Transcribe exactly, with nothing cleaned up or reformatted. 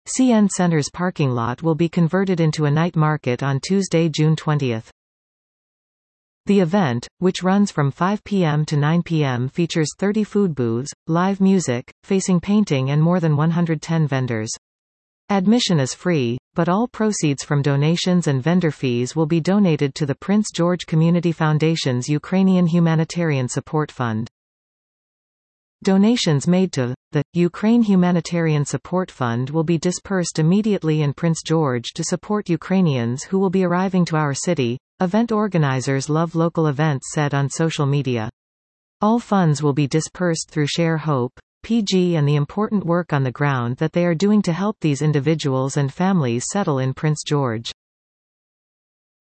C N Center's parking lot will be converted into a night market on Tuesday, June twentieth. The event, which runs from five p m to nine p m, features thirty food booths, live music, facing painting and more than one hundred ten vendors. Admission is free, but all proceeds from donations and vendor fees will be donated to the Prince George Community Foundation's Ukrainian Humanitarian Support Fund. Donations made to the Ukraine Humanitarian Support Fund will be dispersed immediately in Prince George to support Ukrainians who will be arriving to our city. Event organizers love local events said on social media. All funds will be dispersed through Share Hope, P G, and the important work on the ground that they are doing to help these individuals and families settle in Prince George.